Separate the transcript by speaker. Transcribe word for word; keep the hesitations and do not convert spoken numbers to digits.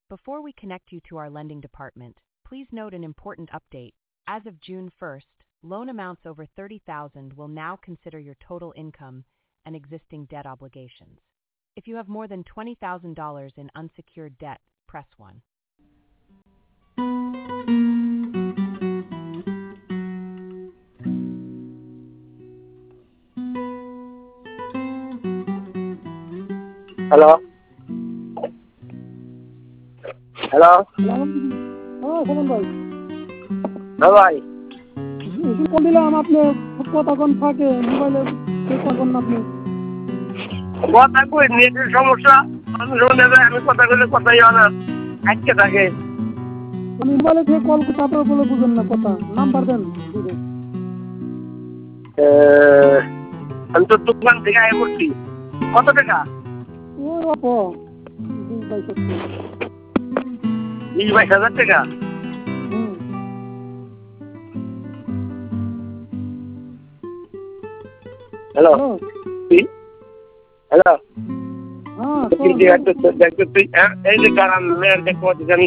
Speaker 1: Before we connect you to our lending department, please note an important update. As of June first, loan amounts over thirty thousand dollars will now consider your total income and existing debt obligations. If you have more than twenty thousand dollars in unsecured debt, press one.
Speaker 2: Hello? Hello?
Speaker 3: হ্যাঁ সালাম ভাই
Speaker 2: হ্যাঁ ভাই
Speaker 3: phone দিলাম আপনি কতক্ষণ থাকে মোবাইলে কতক্ষণ আপনি
Speaker 2: কথা কই নেটের সমস্যা আমি শুনে যাই আমি কথা বলে কথাই হয় না আজকে থাকে
Speaker 3: আমি মোবাইলে থেকে কল তারপরে বলে বুঝেন না কথা নাম্বার দেন
Speaker 2: আমি তো দোকান থেকে আয় করছি কত টাকা
Speaker 3: ও বাবা বিশ বাইশ
Speaker 2: বিশ বাইশ হাজার টাকা হ্যালো কি হ্যালো
Speaker 3: হ্যাঁ
Speaker 2: এই যে কারণ মেয়ের দেখো